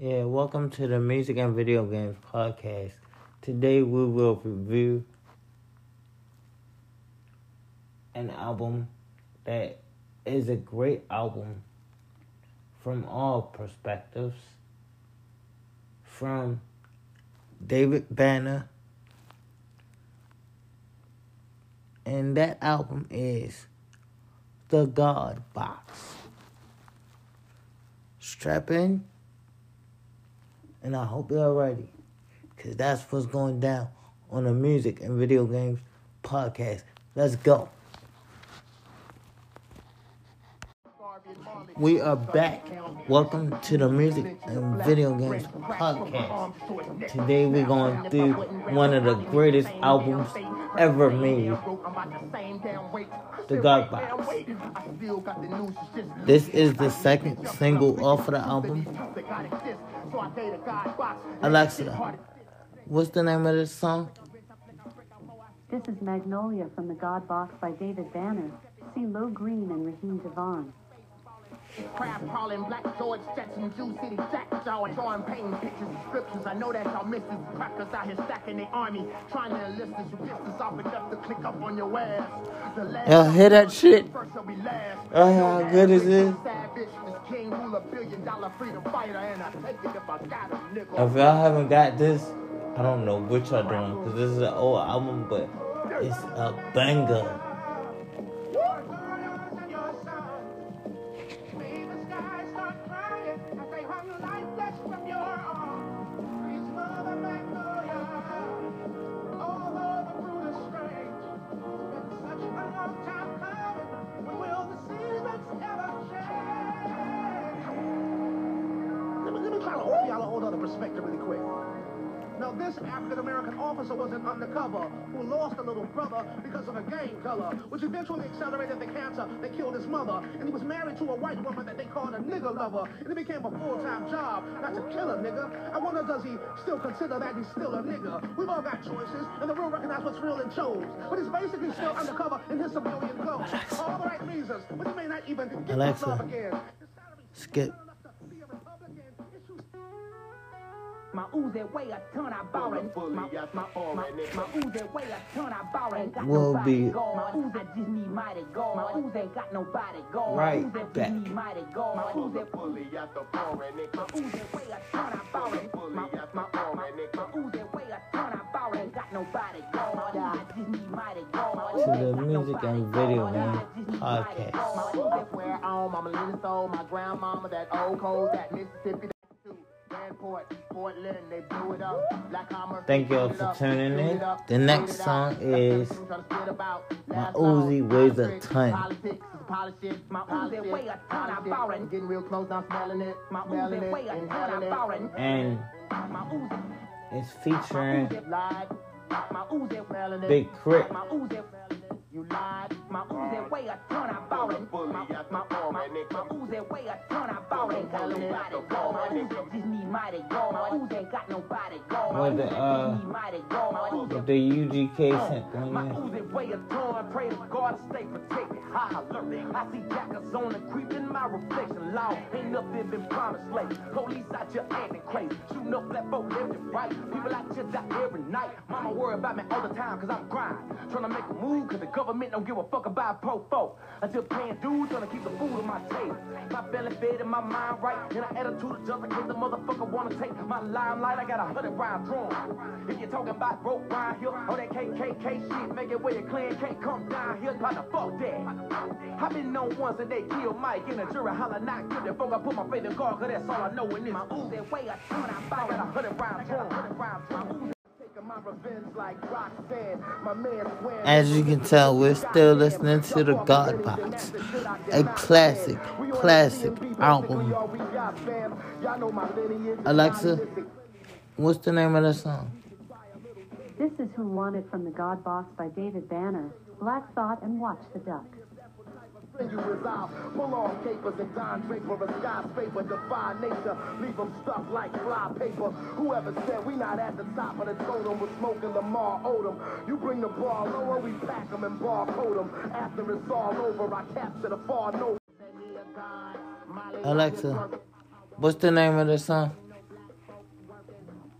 Yeah, welcome to the Music and Video Games Podcast. Today we will review an album that is a great album from all perspectives. From David Banner. And that album is The God Box. Strap in. And I hope you're ready, because that's what's going down on the Music and Video Games Podcast. Let's go. We are back. Welcome to the Music and Video Games Podcast. Today we're going through one of the greatest albums ever made, The God Box. This is the second single off of the album. Alexa, what's the name of this song? This is Magnolia from The God Box by David Banner. See Low Green and Raheem Devon. Crab crawling, Black George, Jetson, Jew City, Jack Jaw, and drawing, painting pictures, descriptions. I know that y'all miss these crackers out here stacking the army, trying to enlist us. You pissed us off enough to click up on your ass. Y'all hear that shit? Oh, how good is this? If y'all haven't got this, I don't know what y'all doing, because this is an old album, but it's a banger. Perspective really quick. Now, this African-American officer was an undercover who lost a little brother because of a gang color, which eventually accelerated the cancer that killed his mother. And he was married to a white woman that they called a nigger lover. And it became a full-time job, not to kill a nigger. I wonder, does he still consider that he's still a nigger? We've all got choices, and the world recognizes what's real and chose. But he's basically still undercover in his civilian clothes. All the right reasons, but he may not even get Alexa, love again. skip. My Uzi weigh a ton, I bought it. My Uzi weigh a ton, I bought it. Got Will nobody be go. My Uzi just need mighty go. My Uzi ain't got nobody go. Right my Uzi back. just need mighty go. My Uzi weigh a ton, I bought it. My Uzi weigh a ton, I bought it. Got nobody go. My Uzi just need mighty go. To the Music and Video Game Podcast. Where Mama Lily sold my grandmama that old code, that Mississippi. Thank y'all for tuning in. The next song is My Uzi Weighs a Ton. My Uzi weigh a ton, I bought it. Getting real close, I'm smelling it. My Uzi weigh a ton, I bought it. And My Uzi, it's featuring my Uzi, Big Crit. my Uzi, You lied. my Uzi weigh a ton, I bought it. My Uzi weigh a ton, I bought it. Got nobody go. My Uzi just need mighty go. My Uzi ain't got nobody go. My With the, Uzi just need mighty go. My Uzi, With the UGK sent my on Uzi weigh a ton. Pray to God to stay protected. High alert. I see jackers on the creep in my reflection. Law ain't nothing been promised late. Police out here acting crazy, shooting up black folk left and right. People out here die every night. Mama worry about me all the time 'cause I'm grinding, trying to make a move 'cause the government don't give a fuck about po folk. Until paying dues, trying to keep the food on my table. My belly fed and my mind right, and an attitude of just in case the motherfucker wanna take my limelight. I got 100 round drum. If you're talking about broke round here, or that KKK shit, make it where your clan can't come down here. Try to fuck that. I been known once that they killed Mike in a jury holler not guilty. Folk, I put my faith in God, 'cause that's all I know in this. My Uzi weigh a ton, I got 100 round drum. My revenge like Roxanne. My man swears. As you can tell, we're still listening to The God Box, a classic album. Alexa, what's the name of the song? This is Who Won It from The God Box by David Banner. Black Thought and Watch the Duck. You resolve, pull on capers and Don Draper, a skyscraper, defy nature, leave them stuck like fly paper. Whoever said we not at the top of the totem with smoking Lamar Odom. You bring the bar lower, we pack them and barcode them. After it's all over, I capture the far note. Alexa, what's the name of the song?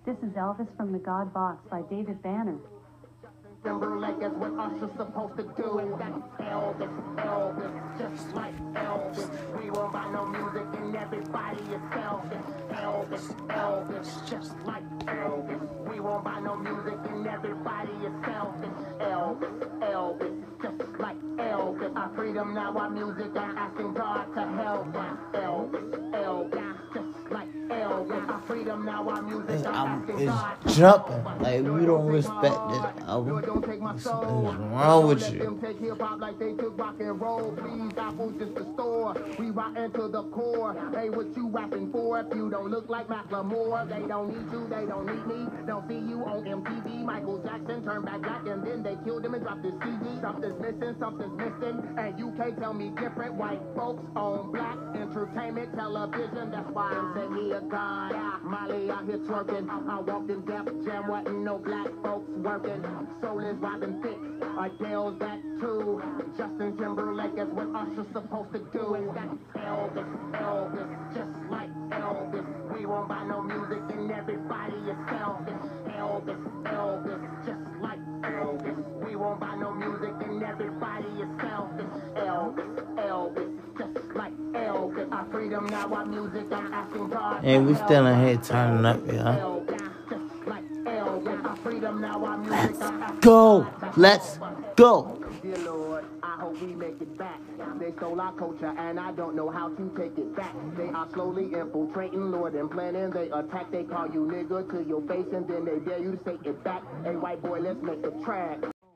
This is Elvis from the God Box by David Banner. Timberlake is what Usher's supposed to do. And that's Elvis, Elvis, just like Elvis. We won't buy no music and everybody is Elvis. Elvis, Elvis, just like Elvis. We won't buy no music and everybody is Elvis. Elvis, Elvis, just like Elvis. Our freedom now, our music, I'm asking God to help us. Elvis, Elvis, just like Elvis. Our freedom now, our music, This I'm album asking is God to jumping. help us. Like, we don't respect this album. Don't take my soul. What's wrong with Let you? them take hip hop like they took rock and roll. Please, Apple's just a store. We rockin' to the core. Hey, what you rapping for? If you don't look like Macklemore, they don't need you, they don't need me. Don't see you on MTV. Michael Jackson turned back black and then they killed him and dropped his CD. Something's missing, and you can't tell me different. White folks on black entertainment television. That's why I'm saying here, God. Molly out here twerking. I walked in Def Jam, wasn't no black folks working. Soul is Robin Thicke. Adele's that too. Justin Timberlake is what Usher's supposed to do. And that's Elvis, Elvis, just like Elvis. We won't buy no music and everybody is selfish. Elvis, Elvis, just like Elvis. We won't buy no music and everybody is selfish. Elvis, Elvis, just like Elvis. Our freedom now, our music, I'm asking God. And we still in here turning up, y'all. Elvis, just like Elvis. Our freedom now, our music, I'm asking Go! Let's go! Dear Lord, I hope we make it back. They stole our culture and I don't know how to take it back. They are slowly infiltrating, Lord, and planning. They attack, they call you nigga to your face and then they dare you to say it back. Hey, white boy, let's make a track.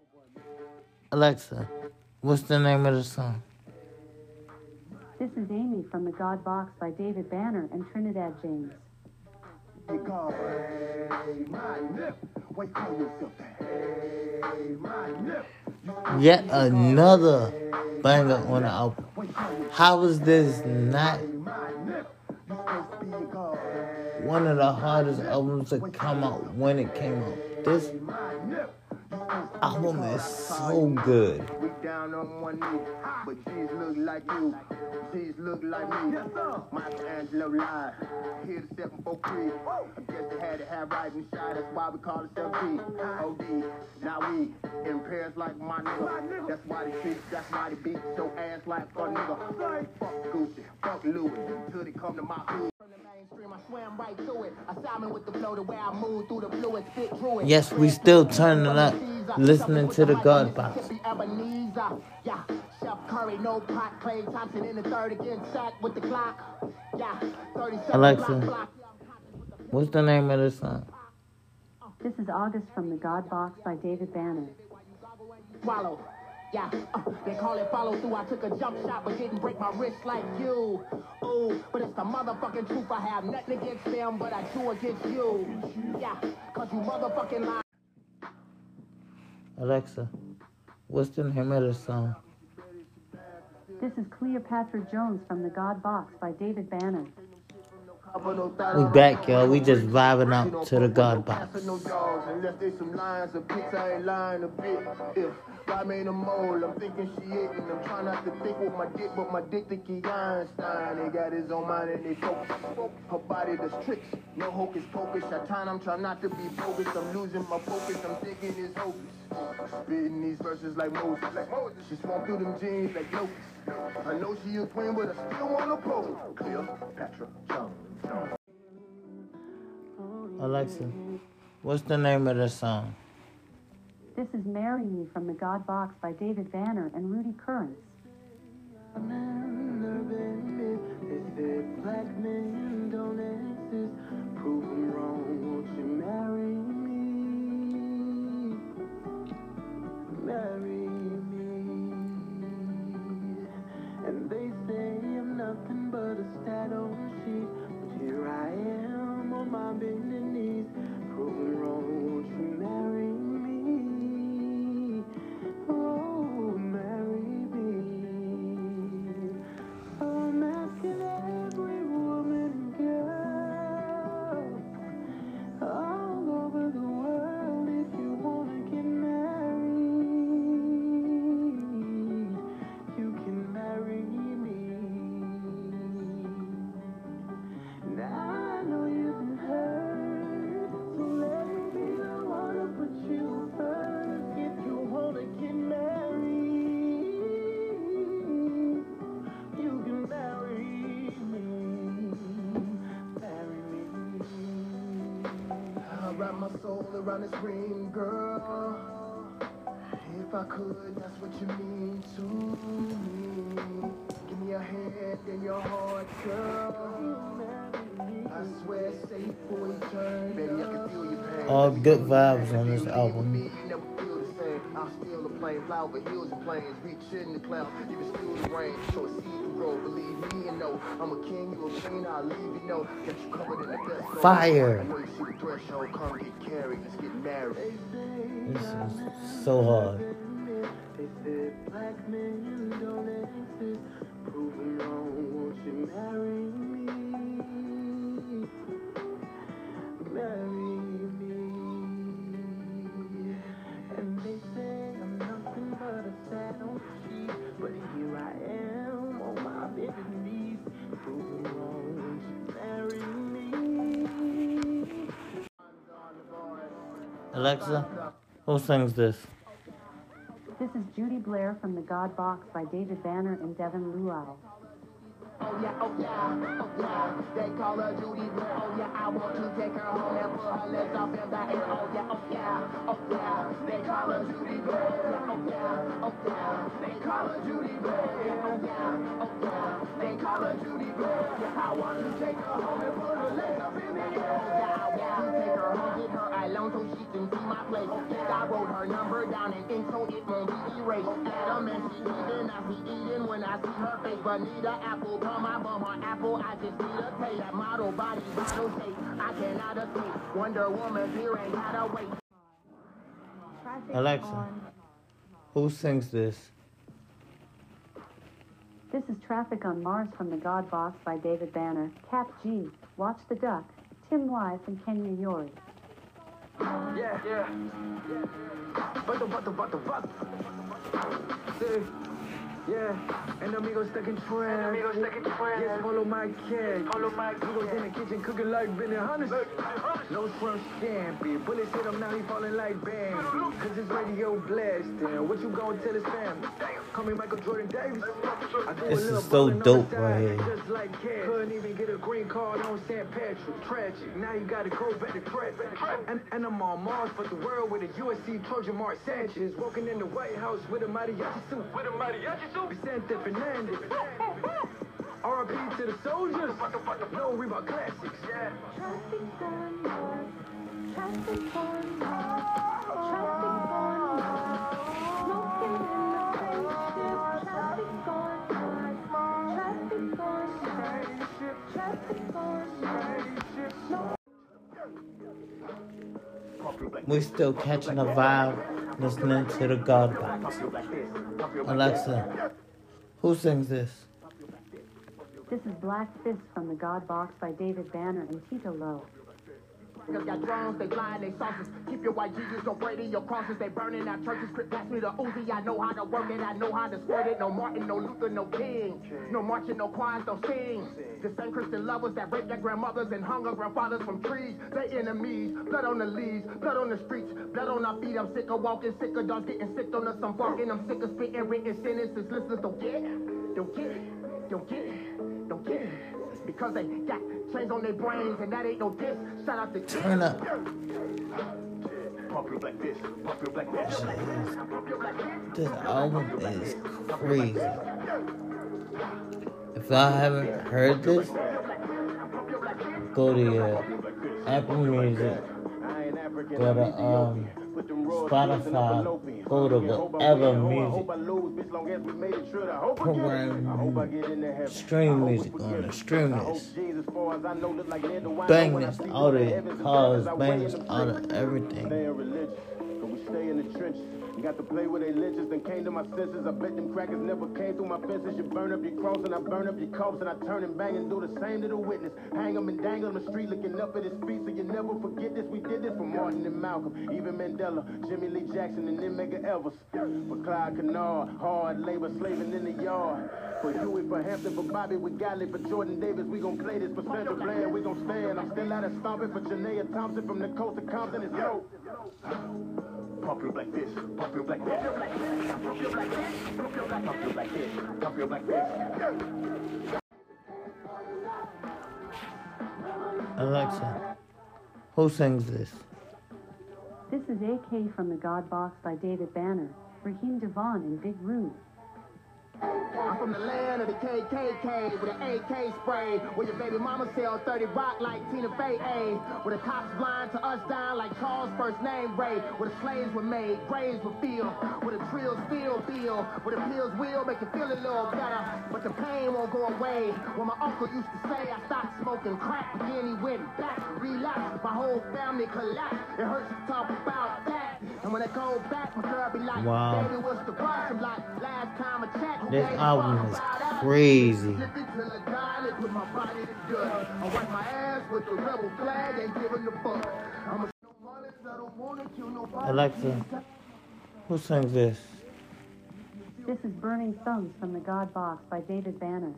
Alexa, what's the name of the song? This is Amy from the God Box by David Banner and Trinidad James. Hey, God. Hey, my nip. Wait, call yourself that. Hey, my nip. Yet another banger on the album. How is this not one of the hardest albums to come out when it came out? This album is so good. We down on one knee, but G's look like you. G's look like me. Michelangelo live. Here to 743. I guess they had to have riding shot. That's why we call it 7P. OD. Now we in Paris like my nigga. That's why they treat, that's why they beat your ass like a nigga. Fuck Gucci, fuck Louis, until they come to my hood. From the mainstream, I swam right through it. I salmon with the flow, the way I move through the fluid, spit through it. Yes, we still turning up, listening to the God Box. Yeah, Chef Curry, no pot, Clay Thompson in the third again, sack with the clock. Yeah, 37 Alexa, block. what's the name of the song? This is August from the God Box by David Banner. Swallow. Yeah, they call it follow through. I took a jump shot but didn't break my wrist like you. Ooh, but it's the motherfucking truth. I have nothing against them, but I do against you. Yeah, cause you motherfucking lie. Alexa, what's the name of the song? This is Cleopatra Jones from the God Box by David Banner. We back, y'all. We just vibing out to the God Box. Unless they some lines of pics, I ain't lying a bit. If God made a mole, I'm thinking she ate, and I'm trying not to think with my dick, but my dick think he Einstein. He got his own mind and they focus. Her body does tricks, no hocus pocus. At time I'm trying not to be bogus. I'm losing my focus, I'm thinking it's hocus. Spitting these verses like Moses. She swung through them jeans like locusts. I know she a queen, but I still wanna pose. Cleopatra Jones. Alexa, what's the name of the song? This is Marry Me from the God Box by David Banner and Rudy Currents. Black men don't exist. Prove them wrong. Won't you marry me? Marry me. And they say I'm nothing but a stat on the sheet. But here I am on my bending knees. Prove them wrong. Won't you marry me? Oh, marry me. I'm asking every woman and girl all over the world if you wanna get married, you can marry me. Now I know you've been hurt. wrap my soul around this ring, girl. If I could, that's what you mean to me. Give me your hand and your heart, girl. I swear, safe for eternity. Baby, I can feel your pain. All good vibes on this album. I'll steal the plane, fly over hills and plains, reach in the clouds, even steal the rain, so a seed can grow. Believe me and know, I'm a king, you a queen, I'll leave you know. Get you covered in the best. Fire. I know you see the threshold, come get carried, let's get married. This is so hard. They said, black men don't exist, proving wrong, won't you marry me? Marry me. And they say I'm nothing but a sad old sheep, but here I am on my bended knees, proving wrong, won't you marry me? Alexa, who sings this? This is Judy Blair from The God Box by David Banner and Devin Luau. Oh yeah, oh yeah, oh yeah, they call her Judy Blair. Oh yeah, I want to take her home and put her legs up in the air. Oh yeah, oh yeah, oh yeah, they call her Judy Blair. Oh yeah, oh yeah, they call her Judy Blair. Oh yeah, oh yeah, they call her Judy Blair. I want to take her home and put her legs up in the air. Oh yeah, I want to take her home, get her alone so she can see my place. I wrote her number down in ink so it won't be erased. Adam and she eating, I see eating when I see her face. But need an apple. My bum on apple, I just need a taste. That model body, bottle shape, I cannot escape. Wonder Woman here ain't gotta wait. Alexa, who sings this? This is Traffic on Mars from The God Box by David Banner, Cap G, Watch the Duck, Tim Wise, and Kenya Yori. Yeah. But. Yeah, and amigos stuck in trap. Yes, follow my cat. Amigos in the kitchen cooking like Benny Hunters. No front scampi. Bullets hit him, now he falling like Bambi. Cause his radio blasting. What you gonna tell his family? Call me Michael Jordan Davis. This is so dope right here. Just like Cat. Couldn't even get a green card on St. Patrick. Tragic. Now you gotta go back to track. And I'm on Mars for the world with a USC Trojan Mark Sanchez. Walking in the White House with a mariachi suit. Vicente Fernandez. R.I.P. to the soldiers. No Reebok classics. Yeah. Traffic on Mars, traffic on Mars, traffic on Mars, smoking in the spaceship. Traffic on Mars, traffic on Mars, traffic on Mars. We're still catching a vibe, listening to The God Box. Alexa, who sings this? This is Black Fist from The God Box by David Banner and Tito Lowe. Got drones, they flying, they saucers. Keep your white Jesus, don't pray to your crosses. They burning our churches. Quit pass me the Uzi. I know how to work it, I know how to squirt it. No Martin, no Luther, no King. No marching, no choirs, no sing. The same Christian lovers that raped their grandmothers and hung our grandfathers from trees. They enemies, blood on the leaves, blood on the streets, blood on our feet. I'm sick of walking, sick of dogs getting sick on us. I'm barking, I'm sick of spitting written sentences. Listeners don't get it, don't get it, don't get it, don't get it. Because they got chains on their brains and that ain't no diss. Shout out to Turn up. This album is crazy. If y'all haven't heard this, go to your Apple Music, go to Spotify, go to whatever music program, stream music on it, stream this. Bang this out of your cars, bang this out of everything. Stay in the trenches. You got to play with their lynches, then came to my senses. I bet them crackers never came through my fences. You burn up your cross and I burn up your corpse, and I turn and bang and do the same to the witness. Hang them and dangle on the street looking up at his feet, so you never forget this. We did this for Martin and Malcolm, even Mandela, Jimmy Lee Jackson, and then Medgar Evers. For Clyde Kennard, hard labor, slaving in the yard. For Huey, for Hampton, for Bobby, we got it. For Jordan Davis, we gon' play this. For Sandra Bland, we gon' stand. I'm still out of stomping. For Janaea Thompson from the coast of Compton, it's low. Pump your black fist, pump your black fist, pump your black fist, pump your black fist, pump your black fist. Alexa, who sings this? This is AK from the God Box by David Banner, Raheem Devon, and Big Roo. I'm from the land of the KKK with an AK spray, where your baby mama sell 30 rock like Tina Fey, where the cops blind to us down like Charles' first name Ray, where the slaves were made, graves were filled, where the trills feel, where the pills will make you feel a little better, but the pain won't go away. When my uncle used to say I stopped smoking crack, then he went back, relapsed, my whole family collapsed. It hurts to talk about that, and when I go back, my girl be like, wow. Baby, what's the rush? I'm like, last time I checked. This album is crazy. I wipe my ass with the rebel flag, ain't giving the fuck. Alexa, who sings this? This is Burning Thumbs from the God Box by David Banner.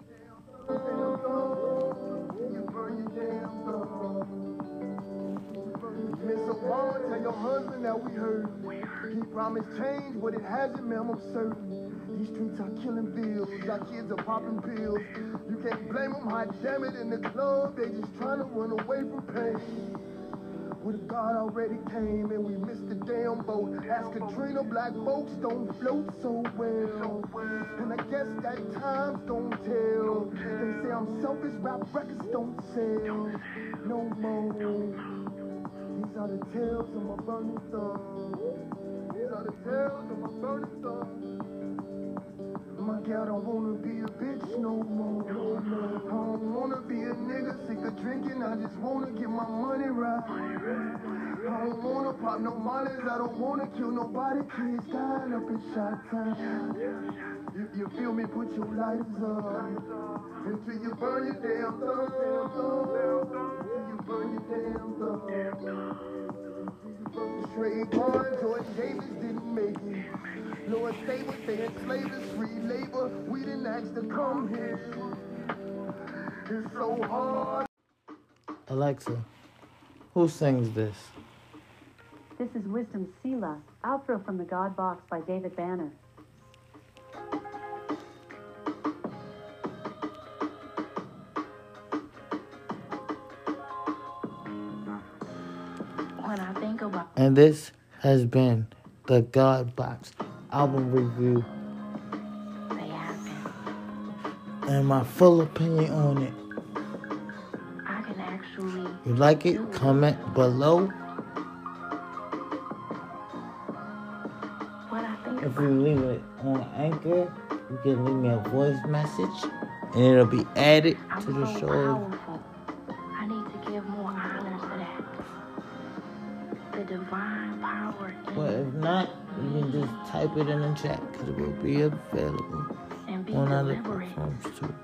Miss Obama, tell your husband that we heard. He promised change, but it hasn't, ma'am, I'm certain. These streets are killing bills, our kids are popping pills. You can't blame them, hot damn it, in the club, they just trying to run away from pain. What if God already came and we missed the damn boat? Ask Katrina, black folks don't float so well. And I guess that times don't tell. They say I'm selfish, rap records don't sell no more. These are the tales of my burning thumb. These are the tales of my burning thumb. My girl don't wanna be a bitch no more. I don't wanna be a nigga sick of drinking. I just wanna get my money right. I don't wanna pop no mollies. I don't wanna kill nobody. Kids dying up in shot time. You feel me? Put your lighters up until you burn your damn thumb. Until you burn your damn thumb. Trayvon, Jordan Davis didn't make it. Lord Stable, they enslaved us, free labor. We didn't ask to come here. It's so hard. Alexa, who sings this? This is Wisdom Sela, outro from the God Box by David Banner. When I think about And this has been the God Box album review they happen, and my full opinion on it. I can actually You like it? Comment below. what I think If you leave it on Anchor, you can leave me a voice message and it'll be added I'm to the so show. powerful. I need to give more honor to that. The divine power But in if not, you can just type it in the chat because it will be available and be on other deliberate. platforms too.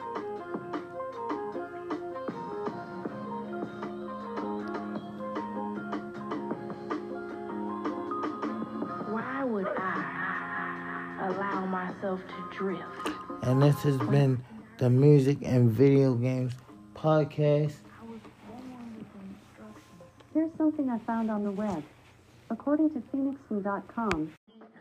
Why would I allow myself to drift? And this has been the Music and Video Games Podcast. Here's something I found on the web. According to PhoenixFlu.com,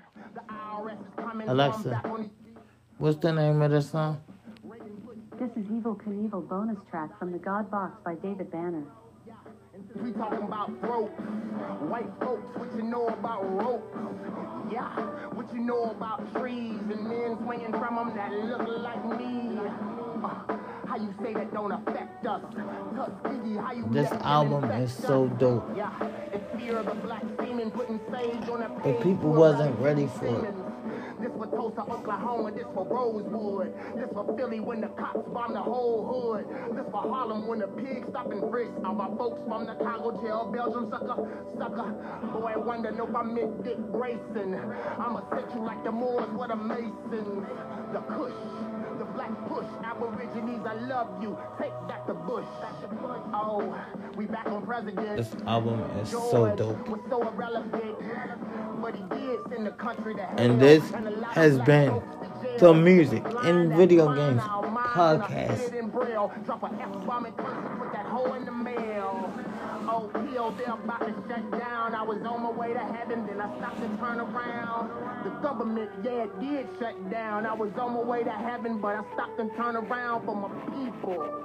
Alexa, what's the name of the song? this is Evil Knievel bonus track from the God Box by David Banner. We talking about broke white folks, what you know about rope? Yeah, what you know about trees and men swinging from them that look like me? How you say that don't affect us? Tuskegee, how you This let them album infect is us? so dope. Yeah, it's fear of the black semen putting sage on a But page people full wasn't of ready for it. demons. This for Tulsa, Oklahoma, this for Rosewood. This for Philly when the cops bomb the whole hood. This for Harlem when the pigs stop and frisk. All my folks from the Congo jail, Belgium, sucker. Boy, I wonder if I meant Dick Grayson. I'ma set you like the Moors with a Mason. The Kush, the Black Push, Aborigines, I love you. Take that to Bush. Oh, we back on president. This album is so George dope. was so irrelevant, but he did send the country to hell. And this And a lot of has black been folks to jail. the Music Blind and that Video find Games our minds and I Podcast. spit it in Braille. Drop a F-bomb and curse and put that hoe in the mail. Oh, P.O. they're about to shut down. I was on my way to heaven, then I stopped and turned around. The government, yeah, it did shut down. I was on my way to heaven, but I stopped and turned around for my people.